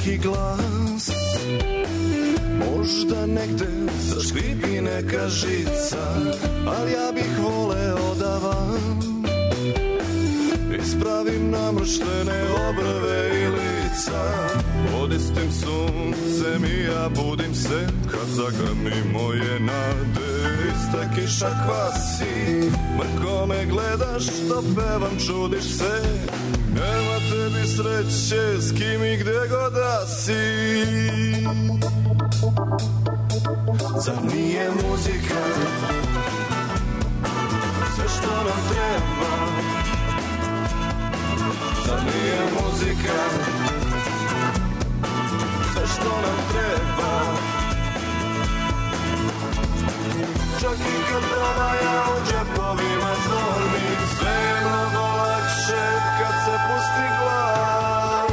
neki glas, možda negde zaškripi neka žica, ali ja bih voleo da vam ispravim namrštene obrve i lica. Pod istim suncem i ja budim se kad zagrmi moje nade. Ista kiša kvasi, mrko me gledaš što pevam, čudiš se. Nema tebi sreće s kim i gde god da si. Zar nije muzika sve što nam treba? Zar nije muzika sve što nam treba? Čak i kad promaja u džepovima zvoni, sve je mnogo lakše kad se pusti glas.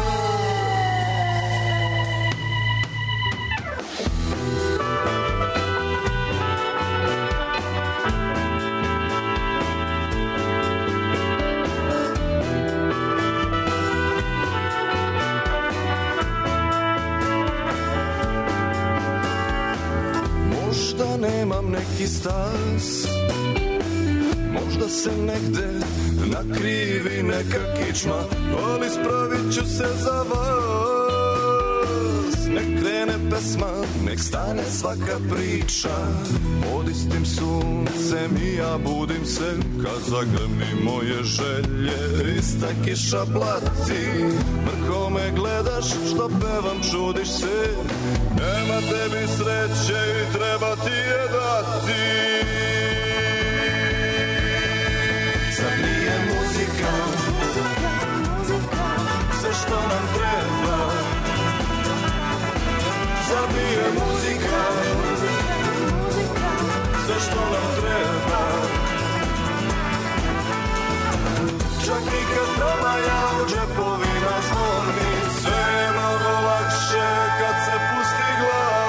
Možda nemam neki stas, možda se negde nakrivi neka kičma, ali spravit ću se za vas. Nek krene pesma, nek stane svaka priča. Pod istim suncem i ja budim se kad zagrmi moje želje. Ista kiša blati, mrko me gledaš što pevam, čudiš se. Nema tebi sreće i treba ti je dati. Zar nije muzika sve što nam treba? Zar nije muzika sve što nam treba? Čak i kad promaja u džepovima zvoni, sve je mnogo lakše kad se pusti glas.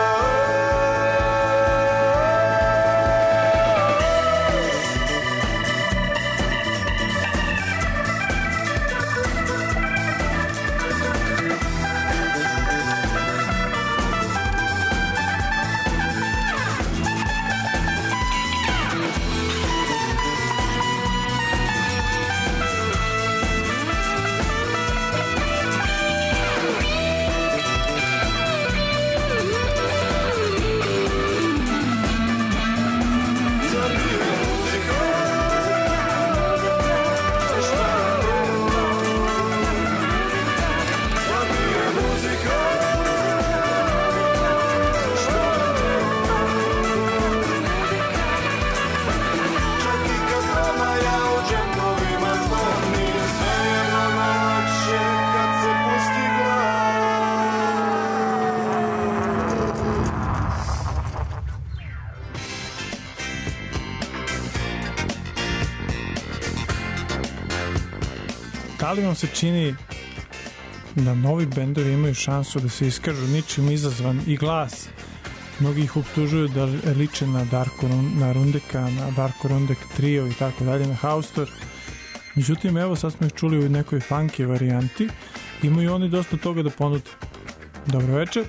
Da li vam se čini da novi bendovi imaju šansu da se iskažu ničim izazvan i glas? Mnogi ih optužuju da liče na Rundeka, na Darko Rundek trio i tako dalje, na Haustor. Međutim, evo sad smo ih čuli u nekoj funky varijanti. Imaju oni dosta toga da ponude. Dobro večer.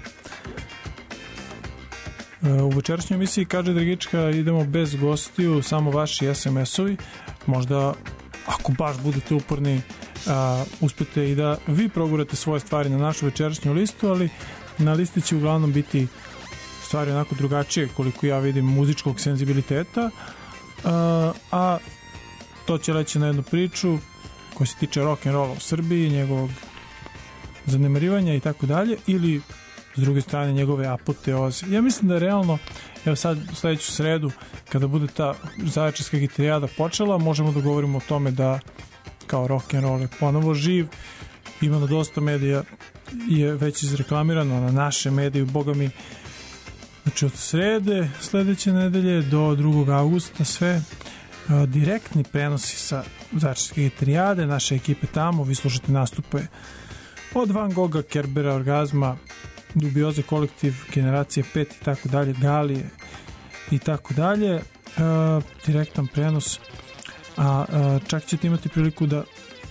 U večerašnjoj emisiji, kaže Dragička, idemo bez gostiju, samo vaši SMS-ovi. Možda, ako baš budete uporni, uspete i da vi progurate svoje stvari na našu večerašnju listu, ali na listi će uglavnom biti stvari onako drugačije, koliko ja vidim, muzičkog senzibiliteta, a to će leći na jednu priču koja se tiče rock'n'rolla u Srbiji, njegovog zanemarivanja i tako dalje, ili s druge strane njegove apoteoze. Ja mislim da je realno, evo sad u sledeću sredu, kada bude ta Zaječarska gitarijada počela, možemo da govorimo o tome da kao rock'n'roll je ponovo živ. Ima na dosta medija, je već izreklamirano na naše medije, boga mi. Znači od srede sledeće nedelje do 2. augusta sve direktni prenosi sa Zaječarske gitarijade, naše ekipe tamo, vi slušate nastupe od Van Gogha, Kerbera, Orgazma, Dubioze kolektiv, Generacije 5 i tako dalje, Galije i tako dalje. Direktan prenos, a čak ćete imati priliku da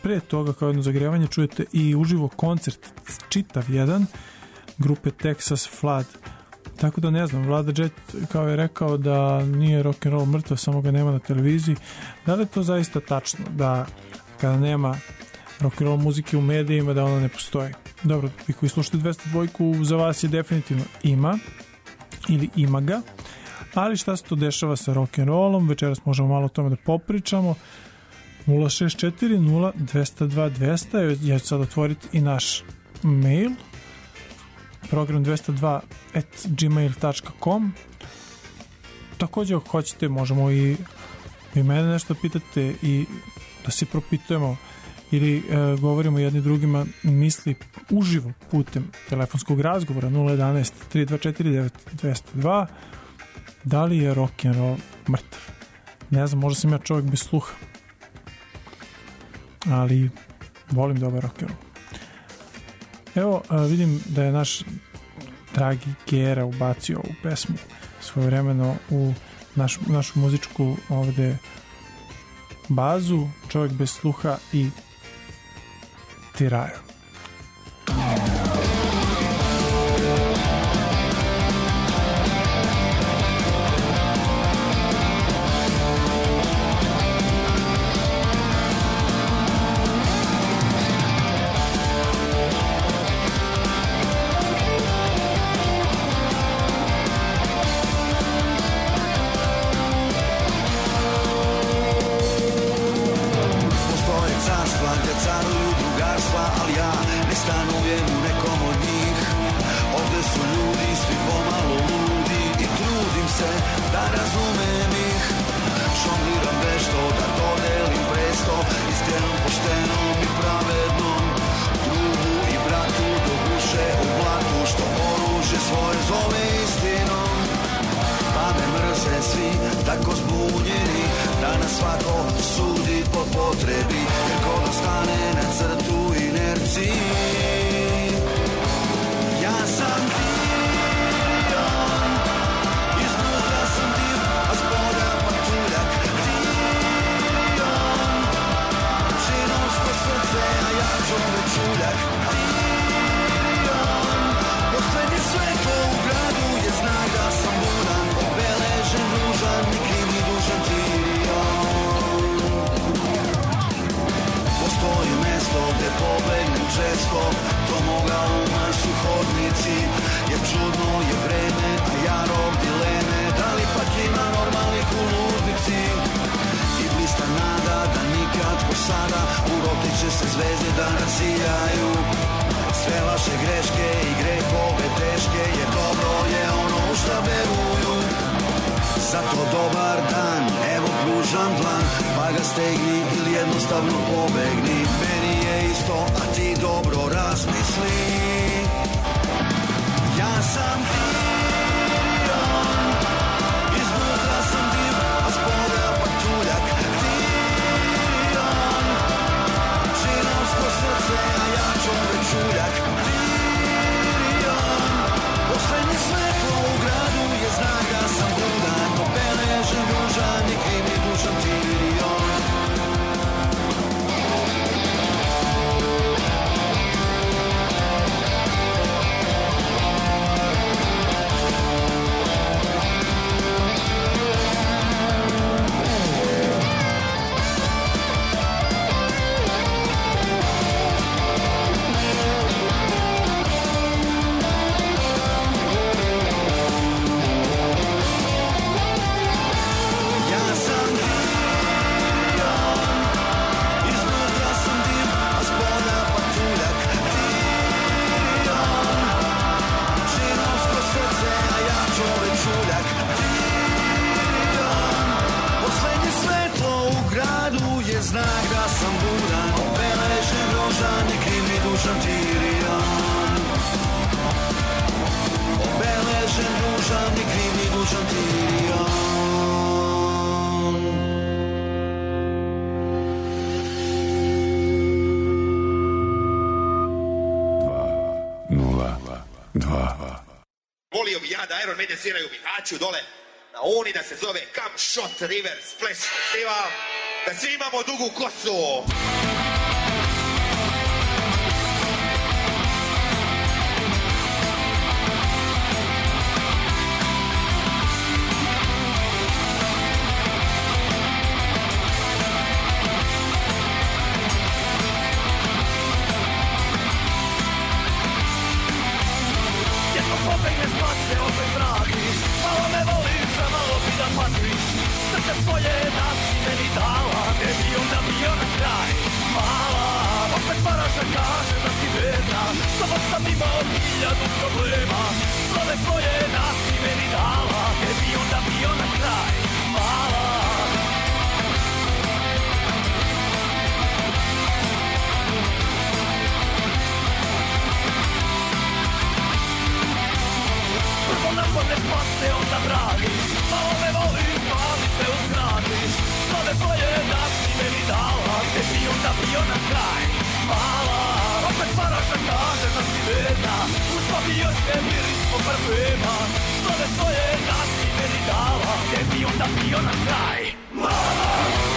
pre toga kao jedno zagrevanje čujete i uživo koncert čitav jedan grupe Texas Flood. Tako da ne znam, Vlada Jet kao je rekao da nije rock'n'roll mrtav, samo ga nema na televiziji. Da li je to zaista tačno da kada nema rock'n'roll muzike u medijima da ona ne postoji? Dobro, vi koji slušate 202, za vas je definitivno ima ili ima ga, ali šta se to dešava sa rock'n'rollom? Večeras možemo malo o tome da popričamo. 064 0 202 200, ja ću sad otvoriti i naš mail program 202@gmail.com. Također ako hoćete možemo i vi mene nešto pitate i da se propitujemo ili govorimo jedni drugima misli uživo putem telefonskog razgovora 011 324 9202. Da li je rock'n'roll mrtav? Ne znam, možda sam ja čovjek bez sluha, ali volim dobar rock'n'roll. Evo, vidim da je naš dragi Gera ubacio ovu pesmu svojevremeno u našu muzičku ovde bazu, čovjek bez sluha i Tirajo. Volio bi ja da Iron Maiden sviraju u Bihaću dole na Uni, da se zove Come Shot River Splash Festival, da svi imamo dugu kosu. Snove svoje nas si meni dala, gde bi onda bio na kraj, mala. Prvo nakon ne spase onda braniš, malo me voliš, ali se uzgradiš. Snove svoje nas si meni dala, gde bi onda bio na kraj, mala. Opet paraš da kaže da si verna, u sobi još ne miris po parfema. Snove svoje nas si meni dala, gde bi onda bio na kraj, mala.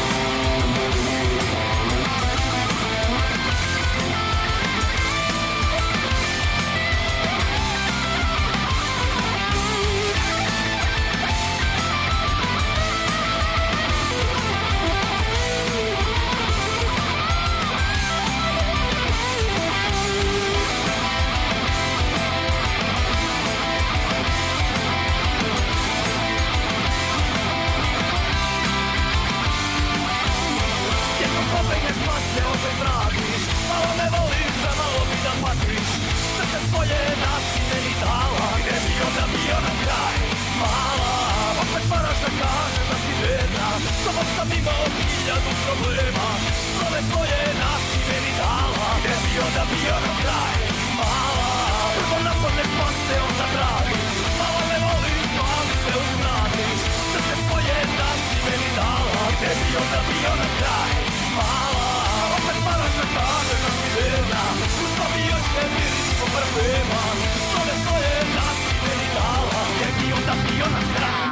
Svoje nas si meni dala, gde bi onda bio na kraj, mala. Opet paraš da kaže da si verna, s tobom sam imao 1000 problema. Snove svoje nas si meni dala, gde bi onda bio na kraj, mala. Prvo nakon ne spase onda braniš, malo me voliš, ali se uzgradiš. Srce svoje nas si meni dala, gde bi onda bio na kraj, mala. Opet paraš da kaže da si verna, u sobi još ne miris po parfema. Snove svoje nas si meni dala, gde bi onda bio na kraj.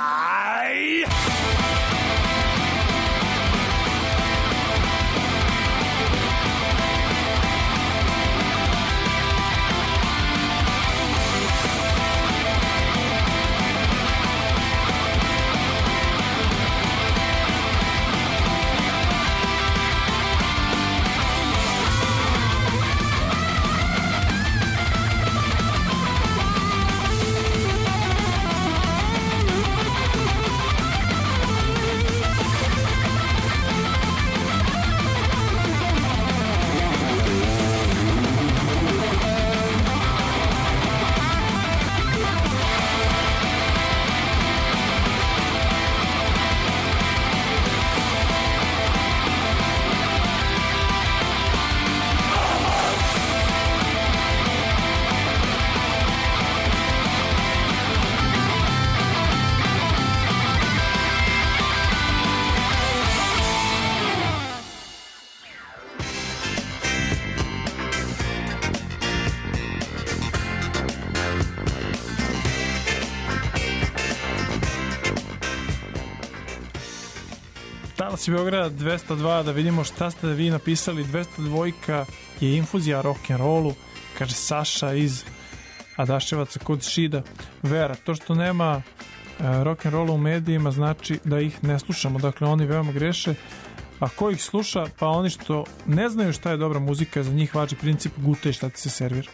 Talasi Beograda 202, da vidimo šta ste vi napisali. 202 je infuzija rock'n'rollu, kaže Saša iz Adaševaca kod Šida. Vera, to što nema rock'n'rolla u medijima znači da ih ne slušamo, dakle oni veoma greše. A ko ih sluša? Pa oni što ne znaju šta je dobra muzika, za njih važi princip gutaj šta ti se servira.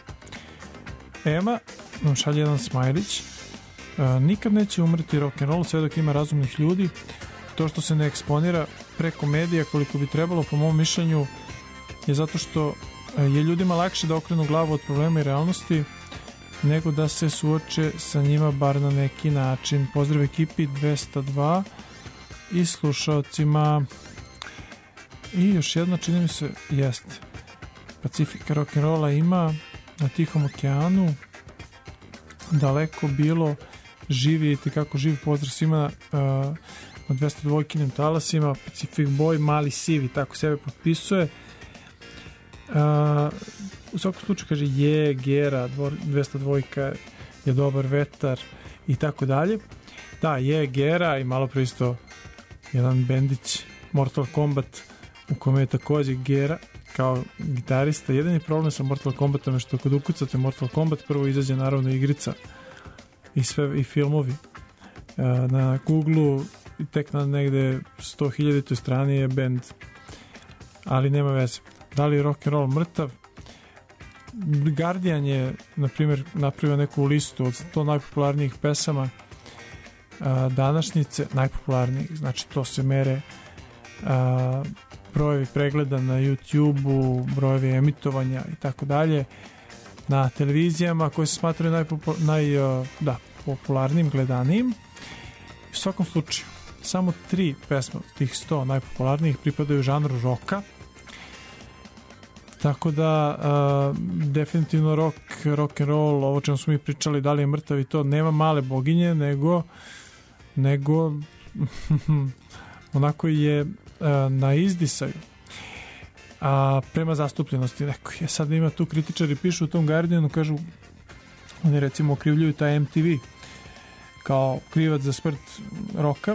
Ema nam šalje jedan smajlić. Nikad neće umreti rock'n'roll sve dok ima razumnih ljudi. To što se ne eksponira preko medija koliko bi trebalo, po mom mišljenju, je zato što je ljudima lakše da okrenu glavu od problema i realnosti nego da se suoče sa njima bar na neki način. Pozdrav ekipi 202 i slušalcima. I još jedna, čini mi se, jeste Pacifika rock'n'rolla ima na Tihom okeanu, daleko bilo, živite kako živ, pozdrav svima na 202-kinim talasima. Pacific Boy, mali sivi, tako sebe potpisuje. U svakom slučaju kaže Gera, 202 je dobar vetar i tako dalje. Da, Gera i malo pre isto jedan bendić Mortal Kombat u kome je takođe Gera kao gitarista. Jedini problem sa Mortal Kombatom je što kod ukucate Mortal Kombat prvo izađe naravno igrica i filmovi. Na Google tek na negde 100.000 strani je band, ali nema veze. Da li je rock'n'roll mrtav? Guardian je, na primjer, napravio neku listu od 100 najpopularnijih pesama današnjice, najpopularnijih, znači to se mere brojevi pregleda na YouTube-u, brojevi emitovanja i tako dalje. na televizijama koje se smatraju popularnijim, gledanijim. U svakom slučaju, samo 3 pesme od tih 100 najpopularnijih pripadaju žanru roka. Tako da definitivno rock and roll, ovo čemu smo mi pričali, da li je mrtav i to, nema male boginje, nego onako je na izdisaju. A prema zastupljenosti nekoj. Sad ima tu kritičari, pišu u tom Guardianu, kažu, oni recimo okrivljuju taj MTV kao krivac za smrt roka.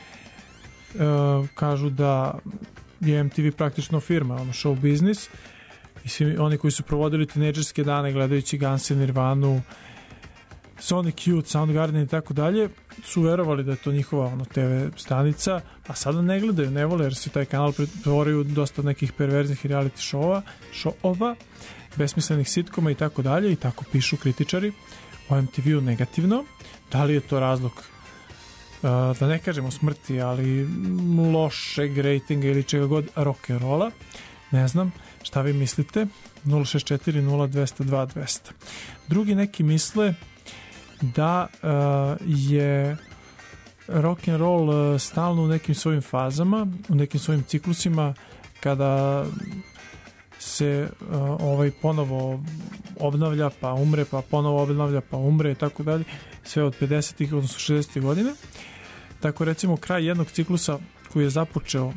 Kažu da je MTV praktično firma, show biznis, i svi oni koji su provodili tinejdžerske dane gledajući Guns N' Nirvanu, Sonic Youth, Soundgarden i tako dalje, su verovali da je to njihova TV stanica, a sada ne gledaju, ne vole, jer se taj kanal pretvoraju dosta nekih perverznih i reality show-ova, besmislenih sitkoma i tako dalje, i tako pišu kritičari o MTV-u negativno. Da li je to razlog, da ne kažemo smrti, ali lošeg rejtinga ili čega god rock'n'rolla? Ne znam, šta vi mislite? 064 0200 2200. Drugi neki misle da je rock and roll stalno u nekim svojim fazama, u nekim svojim ciklusima, kada se ponovo obnavlja, pa umre, pa ponovo obnavlja, pa umre i tako dalje, sve od 50-ih, odnosno 60-ih godina. Tako recimo kraj jednog ciklusa koji je započeo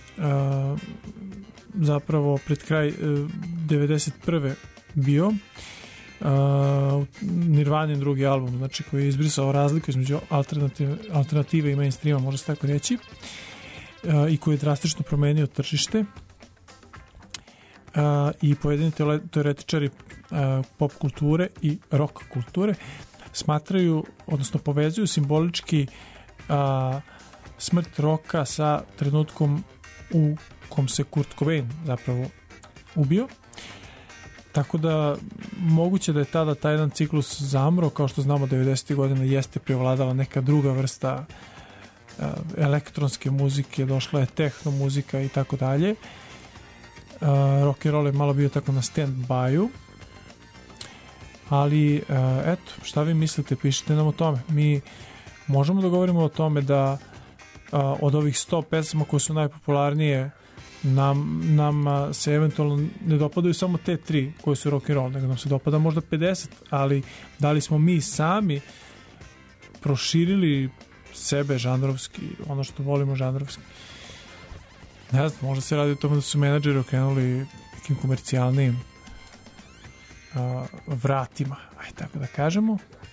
zapravo pred kraj 91. bio Nirvanin drugi album, znači koji je izbrisao razliku između alternative i mainstreama, može se tako reći, i koji je drastično promenio tržište, i pojedini teoretičari pop kulture i rock kulture smatraju, odnosno povezuju simbolički smrt roka sa trenutkom u kom se Kurt Cobain zapravo ubio. Tako da moguće da je tada taj jedan ciklus zamro, kao što znamo 90. godina jeste prevladala neka druga vrsta elektronske muzike, došla je tehno muzika i tako dalje. Rock and roll je malo bio tako na stand-by-u, ali eto, šta vi mislite, pišite nam o tome. Mi možemo da govorimo o tome da od ovih 100 pesama koje su najpopularnije nam se eventualno ne dopadaju samo te 3 koje su rock and roll, nego nam se dopada možda 50, ali da li smo mi sami proširili sebe žanrovski, ono što volimo žanrovski? Ne znam, možda se radi o tome da su menadžeri okrenuli nekim komercijalnim vratima, aj tako da kažemo.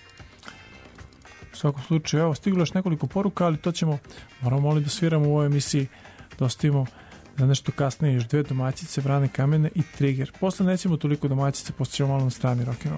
U svakom slučaju, evo, stiglo još nekoliko poruka, ali to moramo da sviramo u ovoj emisiji, da ostavimo za nešto kasnije još 2 domaćice, Vrane kamene i Trigger. Posle nećemo toliko domaćice, posle ćemo malo na strani rock'n'roll.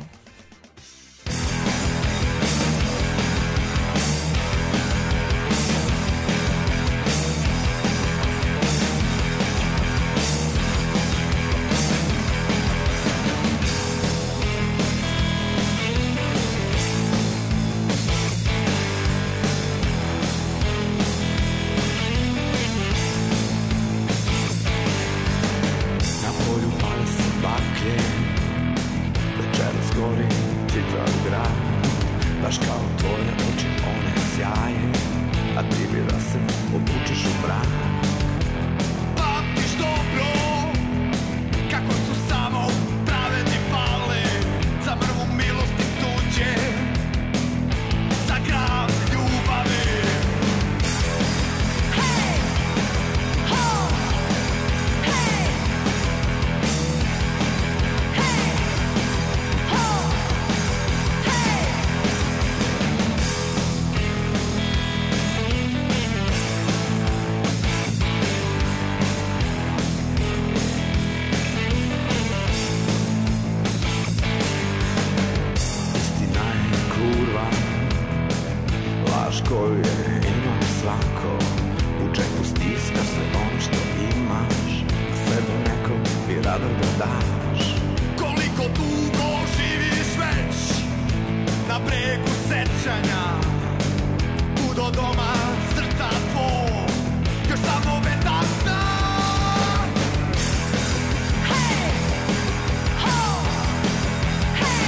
Hey!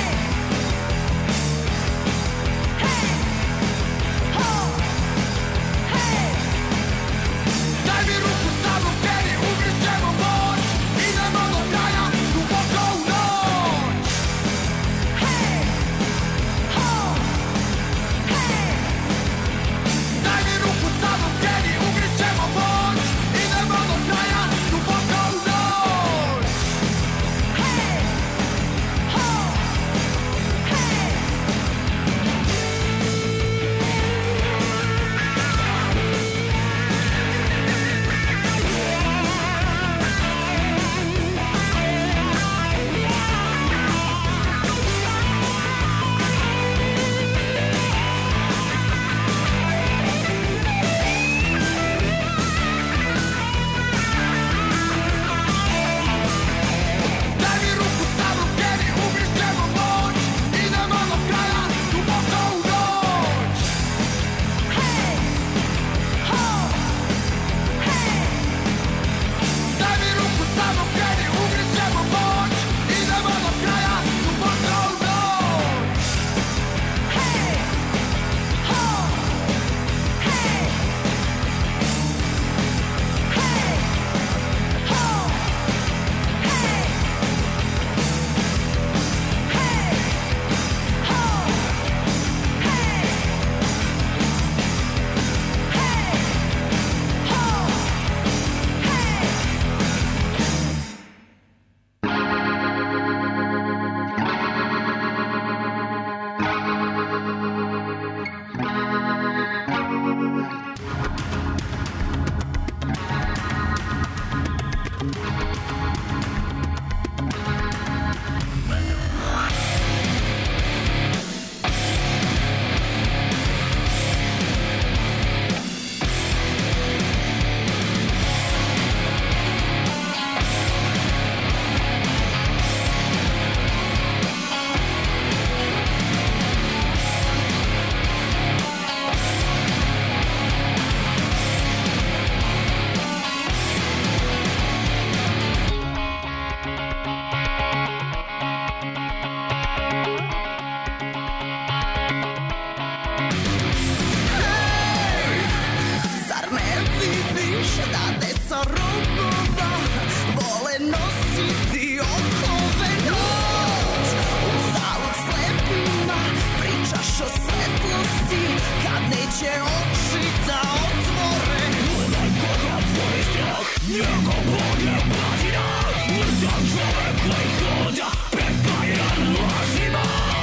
i okove noć. Uzalud slepima pričaš o svetlosti, kad neće oči da otvore. Gledaj koga tvoj strah, njegov Bog je platina, mrtav čovek koji hoda prepaljan lažima.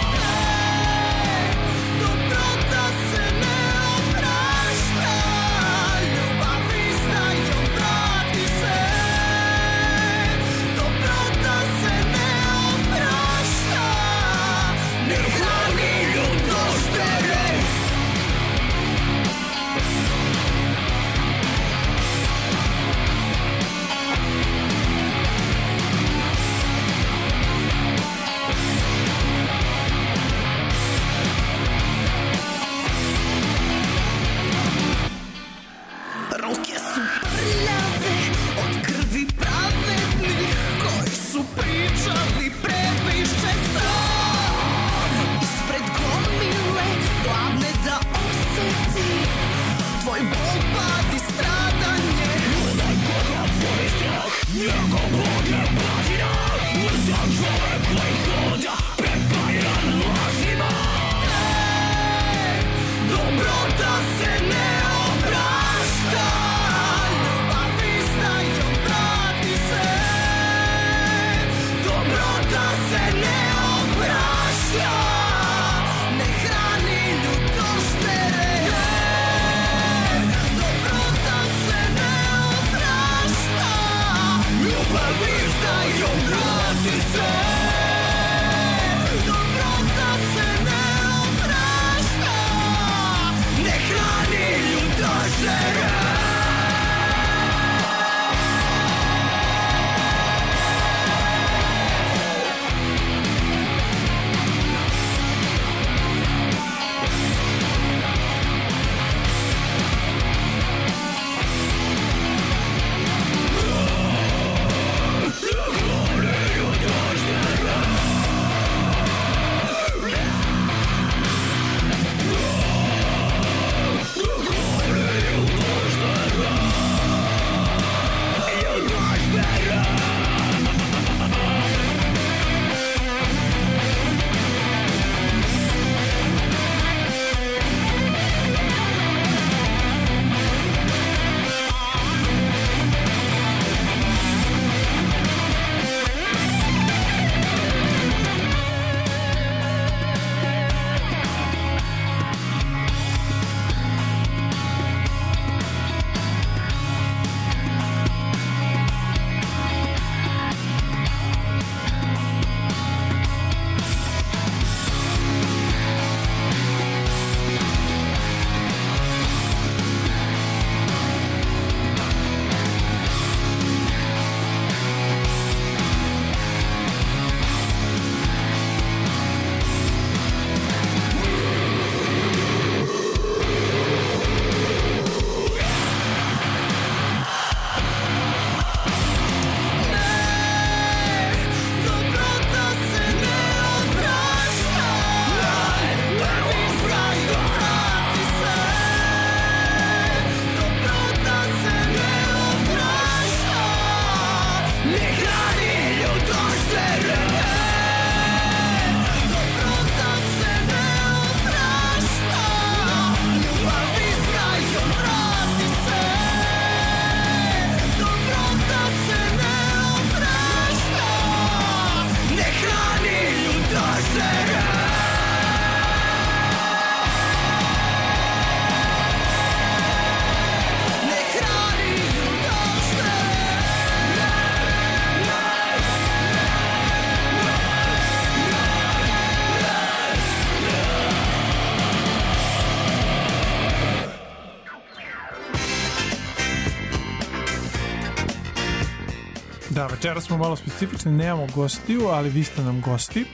Dobrota se ne oprašta, ljubav iznajom vrati se. Dobrota se ne oprašta, ne hrani ljudoštere. Ruke su prljave od krvi pravednih koji su pričali previše sam. Ispred gomile gladne da oseti tvoj bol, pad i stradanje. Gledaj koga tvoj strah, njegov Bog je platina, mrtav čovek koji hoda prepaljan lažima. Dobrota se ne oprašta, ljubav iznajom vrati se. Dobrota se ne oprašta, ne hrani ljudoštere. Dobrota se ne oprašta, ljubav iznajom vrati se. Dobrota se ne oprašta, ne hrani ljudoštere. Da, večera smo malo specifični, nemamo gostiju, ali vi ste nam gosti.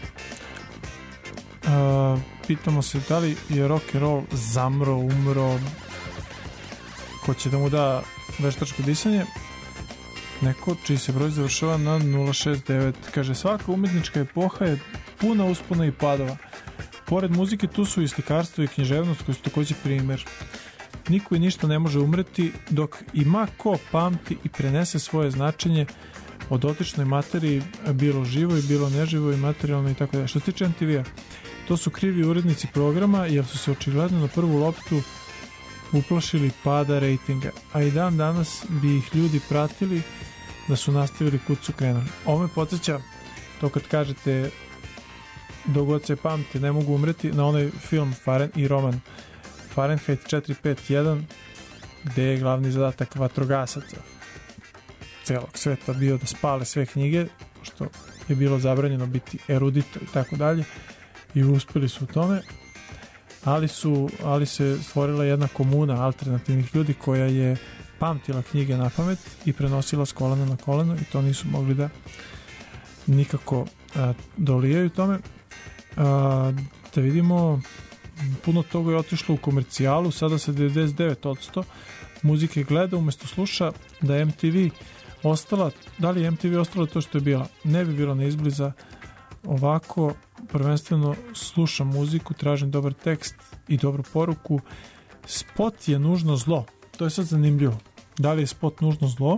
Pitamo se da li je rock and roll zamro, umro, ko će da mu da veštačko disanje. Neko čiji se broj završava na 069. Kaže, svaka umetnička epoha je puna uspona i padova. Pored muzike tu su i slikarstvo i književnost koji su takođe primer. Niko i ništa ne može umreti dok ima ko pamti i prenese svoje značenje o dotičnoj materiji, bilo živoj, bilo neživoj, materijalno i tako dalje. Što se tiče MTV-a, to su krivi urednici programa jer su se očigledno na prvu loptu uplašili pada rejtinga, a i dan danas bi ih ljudi pratili da su nastavili kud su krenuli. Ovo me podsjeća to kad kažete dok god se pamte ne mogu umreti, na onaj film i roman Fahrenheit 451 gde je glavni zadatak vatrogasaca celog sveta bio da spale sve knjige, što je bilo zabranjeno biti erudito i tako dalje, i uspeli su u tome, ali se stvorila jedna komuna alternativnih ljudi koja je pamtila knjige na pamet i prenosila s kolena na koleno i to nisu mogli da nikako dolijaju tome. Da vidimo, puno toga je otišlo u komercijalu, sada se 99% muzike gleda umesto sluša. Da je MTV ostala, da li je MTV ostala to što je bila? Ne bi bilo neizbliza ovako. Prvenstveno slušam muziku, tražim dobar tekst i dobru poruku. Spot je nužno zlo. To je sad zanimljivo. Da li je spot nužno zlo?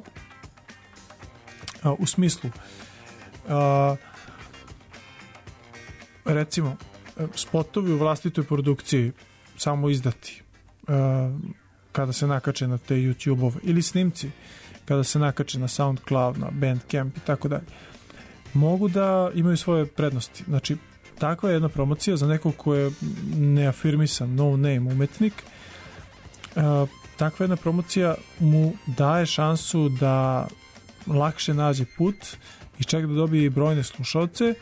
U smislu recimo spotovi u vlastitoj produkciji samo izdati kada se nakače na te YouTube-ove ili snimci kada se nakače na SoundCloud, na Bandcamp i tako dalje, mogu da imaju svoje prednosti. Znači, takva je jedna promocija za nekog ko je neafirmisan, no name umetnik. Takva jedna promocija mu daje šansu da lakše nađe put i čak da dobije brojne slušalce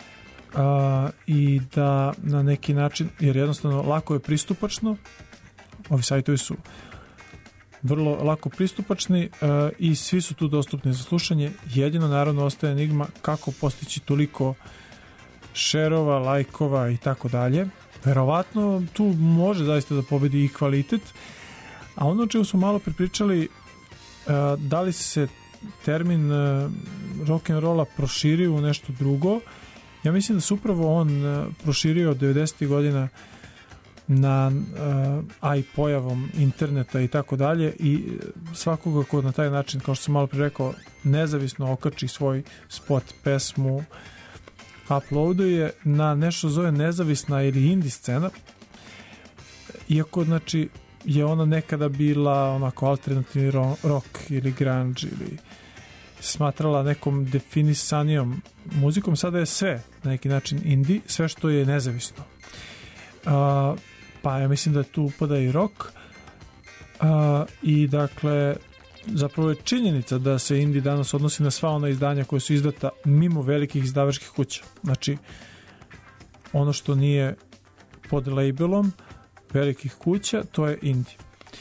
i da na neki način, jer jednostavno lako je pristupačno, ovi sajtovi su vrlo lako pristupačni i svi su tu dostupni za slušanje. Jedino naravno ostaje enigma kako postići toliko šerova, lajkova i tako dalje. Verovatno tu može zaista da pobedi i kvalitet, a ono o čemu smo malo pripričali, da li se termin rock'n'rolla proširio u nešto drugo. Ja mislim da se upravo on proširio od 90. godina a i pojavom interneta i tako dalje, i svakoga ko na taj način, kao što sam malo prije rekao, nezavisno okači svoj spot, pesmu, uploaduje na nešto zove nezavisna ili indie scena, iako znači je ona nekada bila onako alternativni rock ili grunge ili smatrala nekom definisanijom muzikom, sada je sve na neki način indie, sve što je nezavisno. Pa ja mislim da tu upada i rock i dakle zapravo je činjenica da se indie danas odnosi na sva ona izdanja koja su izdata mimo velikih izdavačkih kuća. Znači ono što nije pod labelom velikih kuća, to je indie.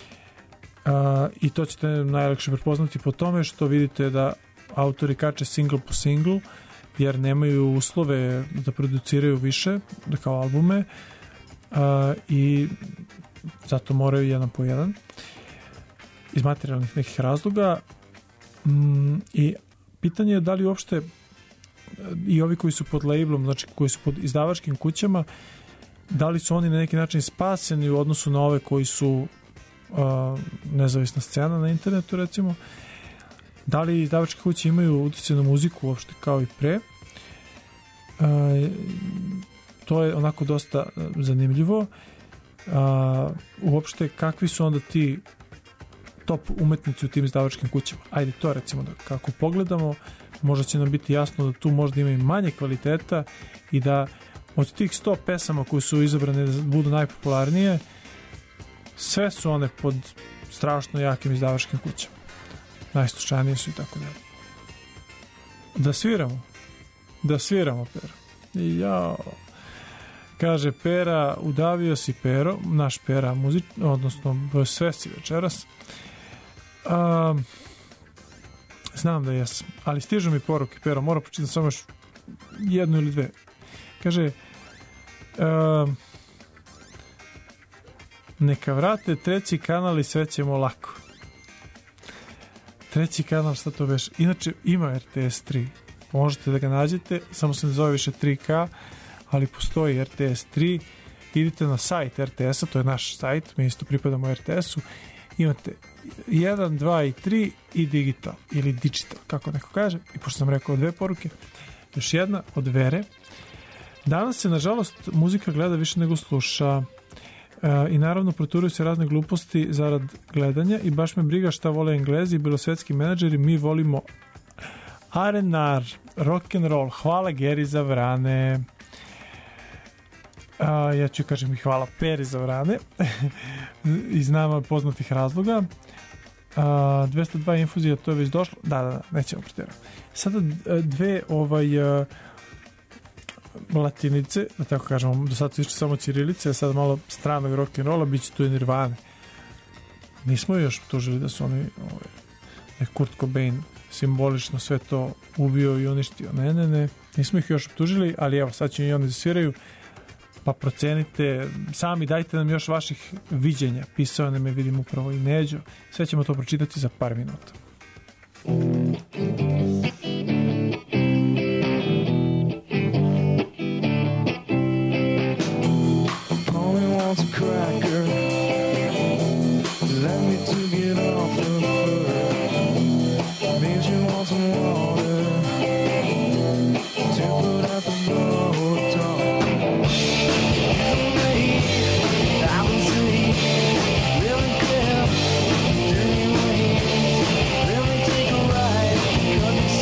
I to ćete najlakše prepoznati po tome što vidite da autori kače single po single, jer nemaju uslove da produciraju više, da kao albume, i zato moraju jedan po jedan iz materijalnih nekih razloga. I pitanje je da li uopšte i ovi koji su pod labelom, znači koji su pod izdavačkim kućama, da li su oni na neki način spaseni u odnosu na ove koji su nezavisna scena na internetu, recimo. Da li izdavačke kuće imaju utjecaj na muziku uopšte kao i pre? To je onako dosta zanimljivo. Uopšte kakvi su onda ti top umetnici u tim izdavačkim kućama? Ajde to recimo da kako pogledamo, možda će nam biti jasno da tu možda ima i manje kvaliteta i da od tih 100 pesama koje su izabrane da budu najpopularnije, sve su one pod strašno jakim izdavačkim kućama. Najslušanije su i tako dalje. Da sviramo, Pero. I jao, kaže Pera, udavio si Pero, naš Pera odnosno sve si večeras. Znam da jesam, ali stižu mi poruke, Pero, moram pročitati samo još jednu ili dve. Kaže, neka vrate treći kanal i sve ćemo lako. Treći kanal, šta to veš? Inače, ima RTS 3. Možete da ga nađete, samo se ne zove više 3K, ali postoji RTS 3. Idite na sajt RTS-a, to je naš sajt, mi isto pripadamo RTS-u, imate 1, 2 i 3 i digital ili digital, kako neko kaže. I pošto sam rekao 2 poruke, još jedna od Vere. Danas se, nažalost, muzika gleda više nego sluša. I naravno proturaju se razne gluposti zarad gledanja i baš me briga šta vole Englezi i belosvetski menadžeri. Mi volimo R&R, rock and roll. Hvala Geri za vrane. Ja ću kažem i hvala Peri za vrane iz nama poznatih razloga. 202 infuzija, to je već došlo. Da, nećemo preterati. Sada dve latinice, da tako kažemo, do sada su išli samo ćirilice, a sada malo stranog rock'n'rolla, bit će tu i Nirvane. Nismo još tužili da su oni Kurt Cobain simbolično sve to ubio i uništio. Ne, nismo ih još optužili, ali evo, sad će i oni zasviraju, pa procenite sami, dajte nam još vaših viđenja. Pisao nam je, vidim upravo i Neđo. Sve ćemo to pročitati za par minuta. A cracker, let me to get off the floor. Means you want some water to put out the motor. I will see really clear. Do you want? Let me take a ride.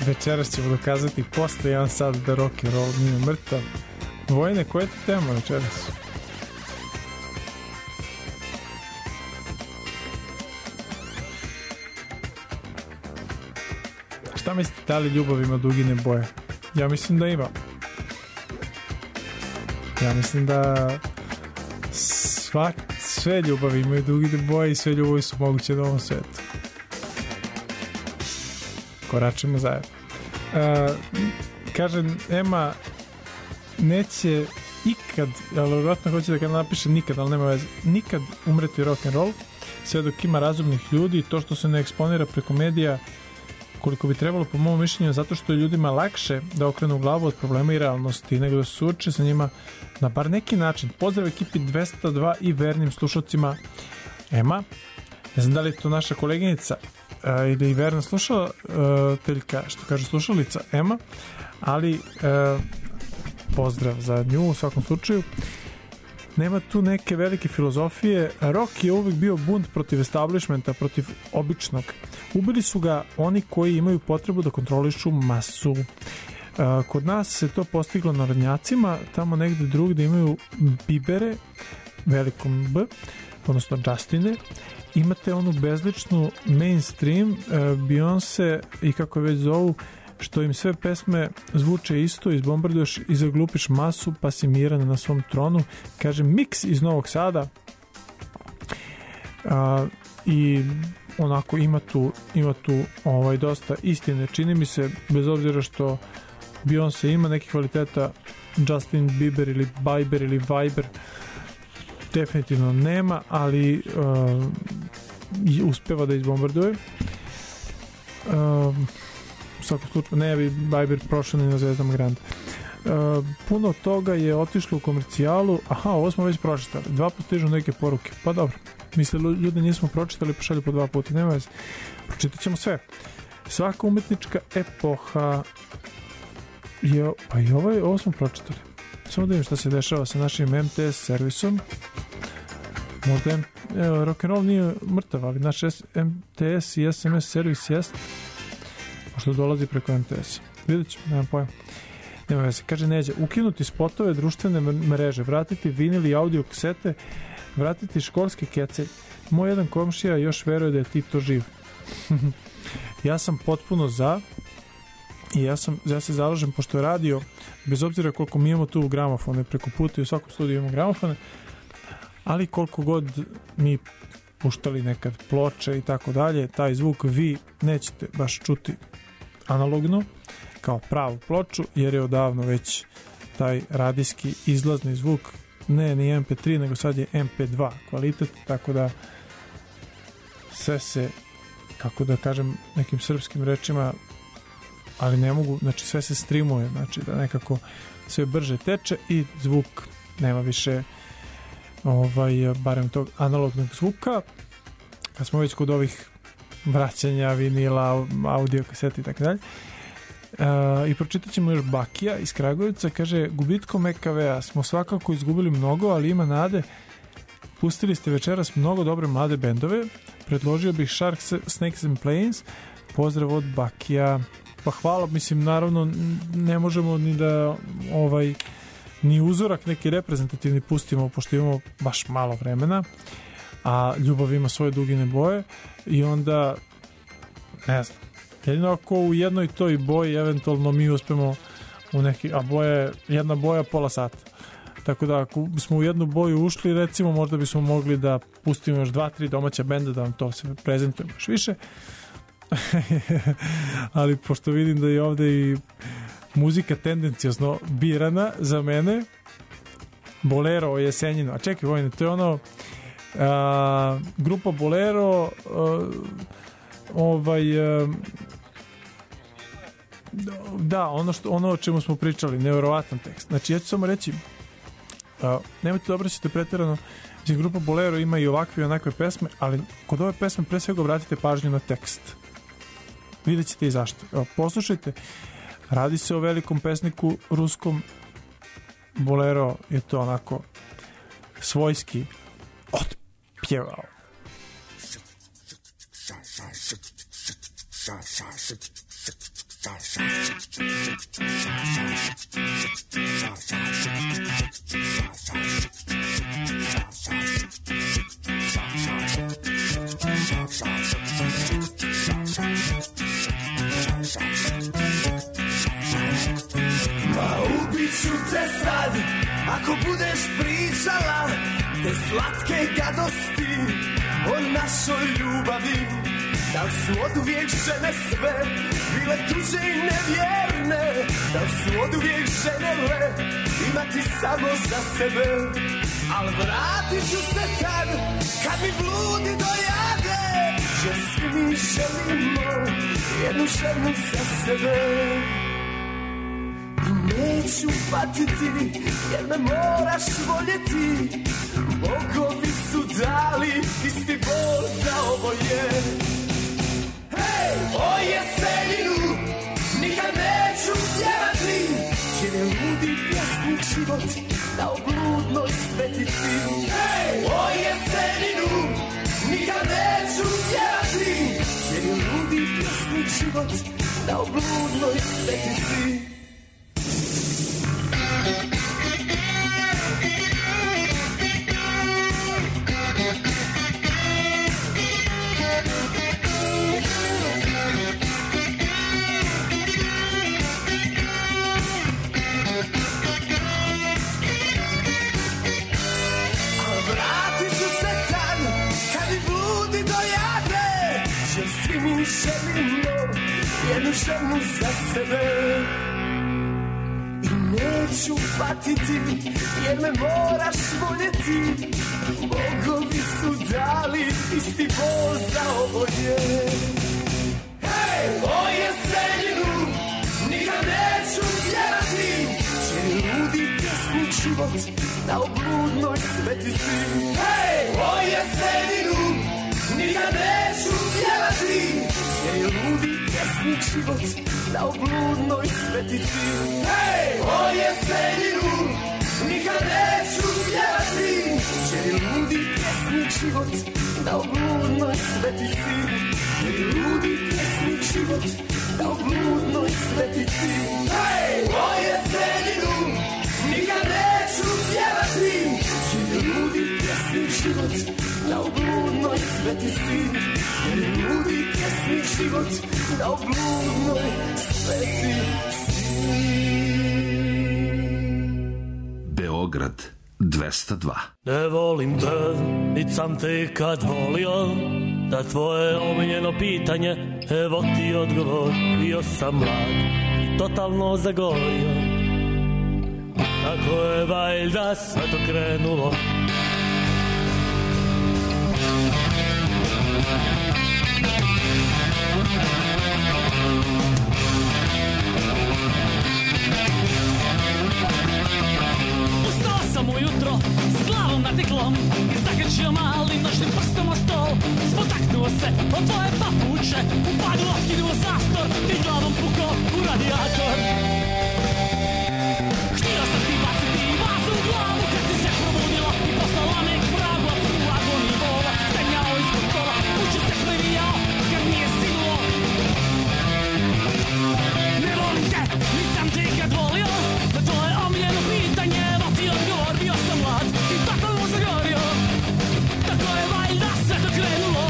Večeras ćemo dokazati posle 1 sat da rock and roll nije mrtav. Vojne, koja je ti tema večeras? Šta mislite, da li ljubav ima dugine boje? Ja mislim da ima. Ja mislim da sve ljubavi imaju dugine boje i sve ljubavi su moguće na ovom svetu. Koračimo zajedno. Kaže Ema, neće ikad, ali vjerojatno hoće da kada napiše nikad, ali nema veze, nikad umreti rock and roll, sve dok ima razumnih ljudi, to što se ne eksponira preko medija koliko bi trebalo po mom mišljenju, zato što je ljudima lakše da okrenu glavu od problema i realnosti nego da se suoče sa njima na bar neki način. Pozdrav ekipi 202 i vernim slušalcima. Ema, ne znam da li je to naša koleginica ili verna slušateljka, što kaže slušalica Ema, ali pozdrav za nju u svakom slučaju. Nema tu neke velike filozofije. Rock je uvijek bio bunt protiv establishmenta, protiv običnog. Ubili su ga oni koji imaju potrebu da kontrolišu masu. Kod nas se to postiglo narodnjacima, tamo negde drugde imaju Bibere, velikom B, odnosno Justine. Imate onu bezličnu mainstream, Beyoncé i kako je već zovu, što im sve pesme zvuče isto, izbombarduješ i zaglupiš masu, pa si miran na svom tronu. Kaže Mix iz Novog Sada. I onako ima tu dosta istine. Čini mi se, bez obzira što Beyoncé ima neki kvaliteta, Justin Bieber ili Bieber ili Viber definitivno nema, ali uspeva da izbombarduje. U svakom slučaju ne bi Bieber prošao ni na Zvezdama Grande. Puno toga je otišlo u komercijalu. Aha, ovo smo već pročitali. 2 puta stižu neke poruke. Pa dobro, misle ljudi nismo pročitali, pošalju po 2 puta. Nema veze. Pročitat ćemo sve. Svaka umetnička epoha je... Pa i ovo smo pročitali. Samo da vidim šta se dešava sa našim MTS servisom. Možda rock'n'roll nije mrtav, ali naš MTS i SMS servis jest. Možda dolazi preko MTS. Vidjet ćemo, nemam pojma. Nema veze. Kaže Neđa, ukinuti spotove, društvene mreže, vratiti vinil i audio kasete, vratiti školske kecelj. Moj jedan komšija još veruje da je Tito živ. Ja sam potpuno za i ja se zalažem, pošto je radio, bez obzira koliko mi imamo tu gramofone, preko puta i u svakom studiju imamo gramofone, ali koliko god mi puštali nekad ploče i tako dalje, taj zvuk vi nećete baš čuti analogno kao pravu ploču, jer je odavno već taj radijski izlazni zvuk ne ni MP3, nego sad je MP2 kvalitet, tako da sve se, kako da kažem nekim srpskim rečima, ali ne mogu, znači sve se streamuje, znači da nekako sve brže teče i zvuk nema više barem tog analognog zvuka. Kad smo već kod ovih vraćanja vinila, audio kasete i tako dalje, i pročitat ćemo još Bakija iz Kragujevca. Kaže, gubitkom EKV-a smo svakako izgubili mnogo, ali ima nade. Pustili ste večeras mnogo dobre mlade bendove. Predložio bih Sharks, Snakes and Planes. Pozdrav od Bakija. Pa hvala, mislim, naravno ne možemo ni da ni uzorak neki reprezentativni pustimo, pošto imamo baš malo vremena, a ljubav ima svoje dugine boje i onda ne znam, jedino ako u jednoj toj boji eventualno mi uspemo u neki, a jedna boja pola sata, tako da ako smo u jednu boju ušli, recimo možda bismo mogli da pustimo još 2-3 domaća benda da vam to se prezentujemo još više. Ali pošto vidim da je ovde i muzika tendencijozno birana za mene, Bolero o Jesenjinu, a čekaj Vojne, to je ono grupa Bolero, da, ono o čemu smo pričali, nevjerovatan tekst. Znači ja ću samo reći, nemojte da obraćate pretjerano, znači grupa Bolero ima i ovakve i onakve pesme, ali kod ove pesme pre svega obratite pažnju na tekst. Vidjet ćete i zašto. Evo, poslušajte, radi se o velikom pesniku ruskom. Bolero je to onako svojski otpjevao. Ubiću te sad, ako budeš pričala te slatke gadosti o našoj ljubavi. Da li su oduvijek žene sve bile tuđe i nevjerne? Da li su oduvijek ženele imati samo za sebe? Al vratit ću se tad, kad mi bludi dojade, jer svi mi želimo jednu ženu za sebe. Neću patiti, jer me moraš voljeti. Bogovi su dali isti bol za oboje. Hej, o jeseninu nikad neću pjevati, jer je ludi pjesnik život dao bludnoj svetici. Hej, o jeseninu nikad neću pjevati, jer je ludi pjesnik život dao bludnoj svetici. Želimo jednu ženu za sebe i neću patiti, jer me moraš voljeti. Bogovi su dali isti bol za oboje. Hej, o jeseninu nikad neću pjevati, jer je ludi pjesnik život dao bludnoj svetici. Hej, o jeseninu nikad neću pjevati, jer je ludi pjesnik život dao bludnoj svetici. Hej, o jeseninu nikad neću pjevati, jer je ludi pjesnik život dao bludnoj svetici. Jer je ludi pjesnik život dao bludnoj svetici. Hej, o jeseninu nikad neću pjevati, jer je ludi pjesnik život dao bludnoj svetici. Jer je ludi pjesnik život dao bludnoj svetici. Beograd 202. Ne volim te, nit sam te kad volio, da tvoje omiljeno pitanje, evo ti odgovor. Bio sam mlad i totalno zagorio, tako je valjda sve to krenulo. Ustao sam ujutro s glavom nad iglom i zakačio malim nožnim prstom o stol. Spotaknuo se od tvoje papuče, upadu otkinuo zastor i glavom puko u radijator. Htio sam ti baciti vazu u glavu kad si se probudila i poslala me k vragu, a u agoniji bola stenjao ispod stola, uči se previjao kad nije sinulo. Ne volim te, nisam te kad volio, na tvoje omiljeno pitanje, evo ti odgovor. Bio sam mlad i totalno zagorio, tako je valjda sve to krenulo.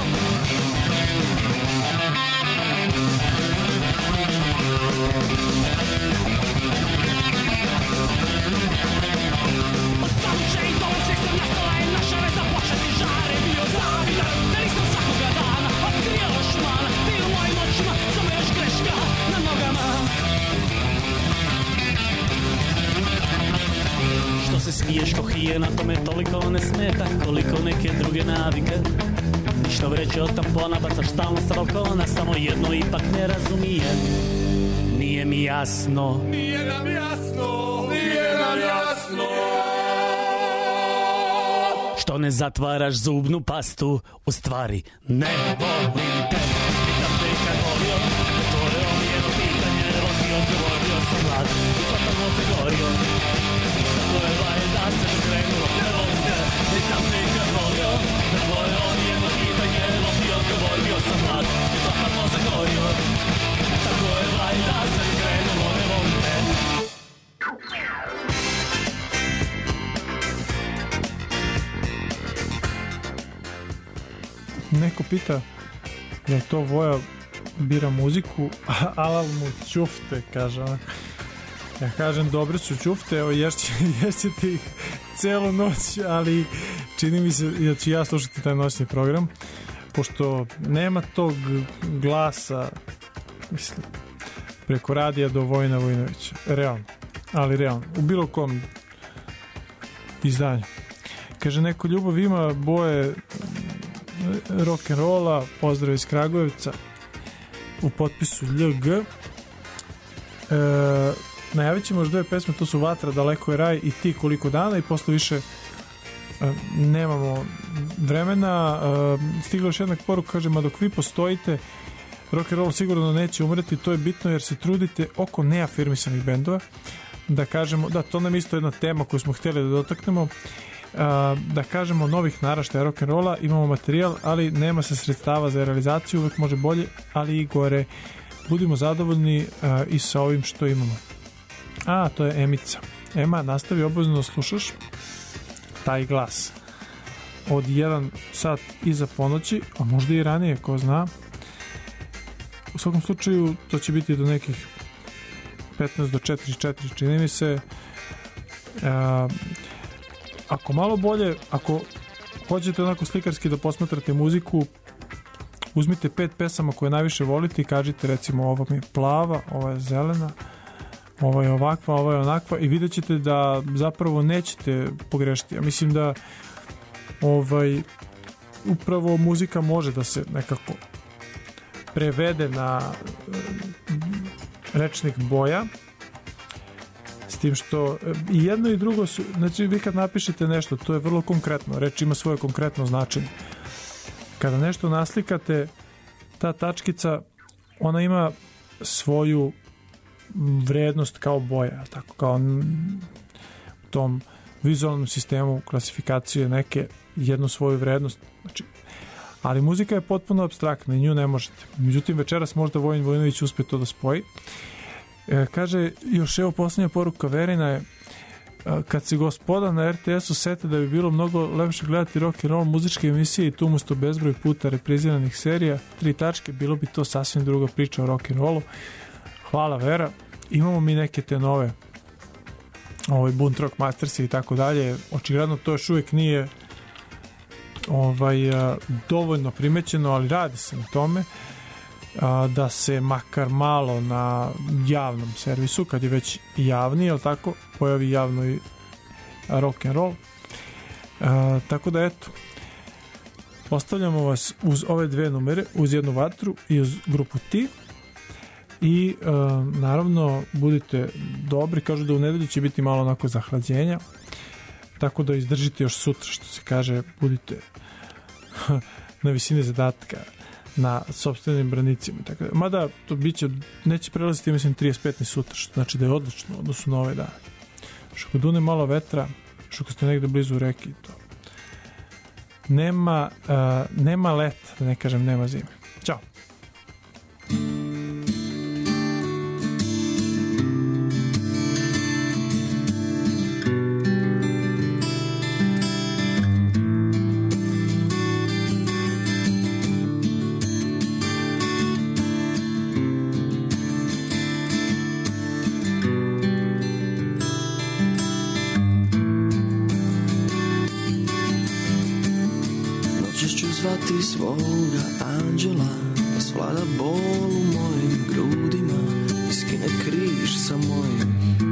Od savuče i dolčeg sam nastala i naša veza početi žare. Bio zavidan, da nisam svakoga dana otkrio šmana. Ti u mojim očima, samo još greška na nogama. Što se smiješ ko hijena, to me toliko ne smeta koliko neke druge navike. Ništa vreće od tampona, bacaš stalno sa balkona, samo jedno ipak ne razumijem. Nije mi jasno, Nije nam jasno, nije nam jasno. što ne zatvaraš zubnu pastu. U stvari ne volim te, nisam te kad volio, na tvoje omiljeno pitanje, evo ti odgovor. Bio sam mlad i totalno zagorio, tako je valjda se krenulo. Ne volim te, nisam te kad volio, na tvoje omiljeno pitanje, evo ti odgovor. Bio sam mlad i totalno zagorio, tako je valjda neko pita je li to Voja bira muziku, alal mu ćufte, kaže on. Ja kažem, dobre su ćufte, evo ješćete ih celu noć, ali čini mi se da ću ja slušati taj noćni program, pošto nema tog glasa, mislim, preko radija do Vojina Vojinovića. Realno, ali realno. U bilo kom izdanju. Kaže, neko, ljubav ima boje rock'n'rolla, pozdrav iz Kragujevca, u potpisu LG. Najavit ćemo još 2 pesme, to su Vatra, Daleko je raj i Ti koliko dana, i posle više nemamo vremena. Stigla još jedna poruka, kaže, ma dok vi postojite, rock'n'roll sigurno neće umreti, to je bitno jer se trudite oko neafirmisanih bendova. Da kažemo, da, to nam isto jedna tema koju smo htjeli da dotaknemo, da kažemo novih naraštaja rock'n'rolla, imamo materijal, ali nema se sredstava za realizaciju, uvek može bolje, ali i gore. Budimo zadovoljni i sa ovim što imamo. To je Emica. Ema, nastavi obavezno da slušaš taj glas od 1 sat iza ponoći, a možda i ranije, ko zna. U svakom slučaju to će biti do nekih 15 do 4 čini mi se. Ako malo bolje, ako hoćete onako slikarski da posmatrate muziku, uzmite 5 pesama koje najviše volite i kažite, recimo, ova mi je plava, ova je zelena, ova je ovakva, ova je onakva, i vidjet ćete da zapravo nećete pogrešiti. Ja mislim da upravo muzika može da se nekako prevede na rečnik boja, s tim što i jedno i drugo su, znači vi kad napišete nešto, to je vrlo konkretno, reč ima svoje konkretno značenje. Kada nešto naslikate, ta tačkica, ona ima svoju vrednost kao boja, tako, kao u tom vizualnom sistemu klasifikacije neke jednu svoju vrednost, znači, ali muzika je potpuno apstraktna i nju ne možete. Međutim, večeras možda Vojin Vojinović uspe to da spoji. Kaže, još evo posljednja poruka Verina je, kad se gospoda na RTS-u sete da bi bilo mnogo lepše gledati rock and roll muzičke emisije i tu umesto bezbroj puta repriziranih serija, 3 tačke, bilo bi to sasvim druga priča o rock and rollu. Hvala, Vera. Imamo mi neke te nove Bunt Rock Mastersi i tako dalje. Očigledno to još uvijek nije dovoljno primećeno, ali radi se na tome da se makar malo na javnom servisu, kad je već javni, jel tako, pojavi javno i rock and roll. Tako da eto, ostavljamo vas uz ove 2 numere, uz jednu Vatru i uz grupu Ti, i naravno budite dobri, kažu da u nedelju će biti malo onako zahlađenja, tako da izdržite još sutra, što se kaže, budite na visini zadatka, na sopstvenim branicima. Tako da, mada to biće, neće prelaziti, mislim, 35 ni sutra, što znači da je odlično odnosno na ove dane. Što kad dune malo vetra, što kad ste negde blizu reki, to nema leta, da ne kažem nema zime. Ćao. Zvati svoga anđela da svlada bol u mojim grudima i skine križ sa mojih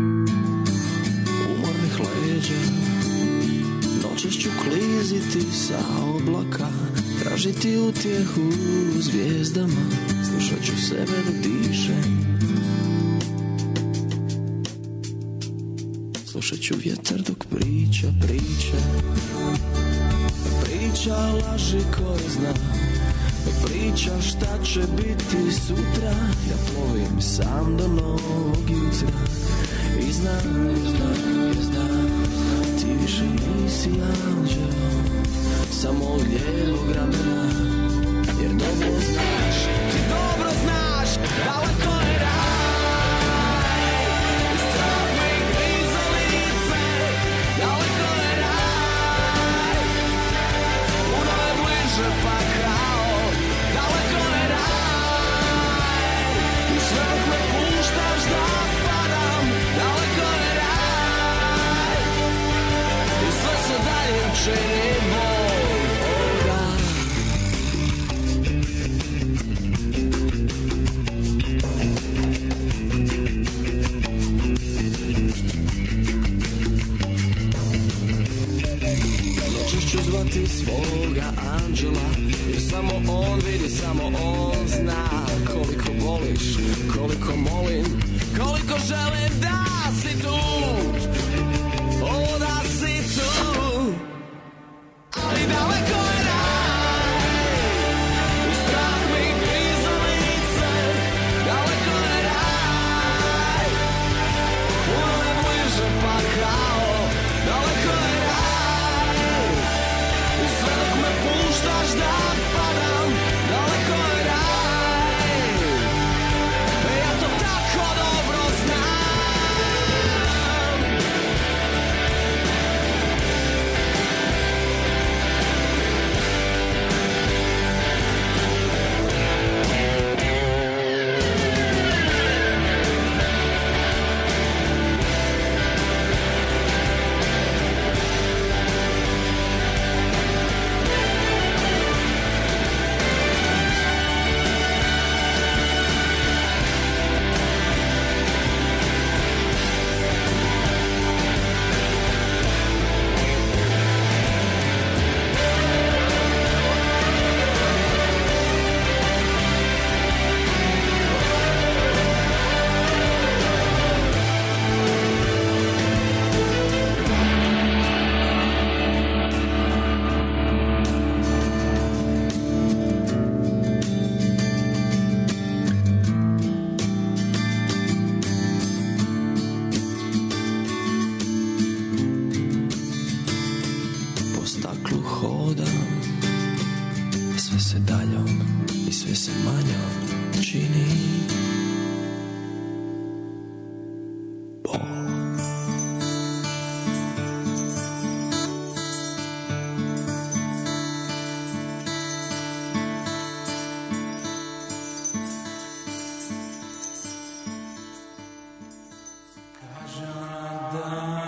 umornih leđa. Noćas ću kliziti sa oblaka, tražiti utjehu u zvijezdama, slušat ću sebe da dišem, slušat ću vjetar dok priča laži koje zna, priča šta će biti sutra. Ja plovim sam do novog jutra i znam, ti više nisi anđeo, samo od lijevog ramena, jer dobro znaš, ti dobro znaš, daleko je raj, strah me griza lice, daleko je raj, puno je bliže pa krao. vidi, samo on zna koliko voliš, koliko molim, koliko želim da si tu, o da si tu, ali daleko je raj, i strah mi griza lice, daleko je raj, puno je bliže pa kao, daleko je raj, i sve dok me puštaš da padam, daleko je raj, ja to tako dobro znam. Po staklu hodam, sve se daljom i sve se manjom čini. Kaže ona da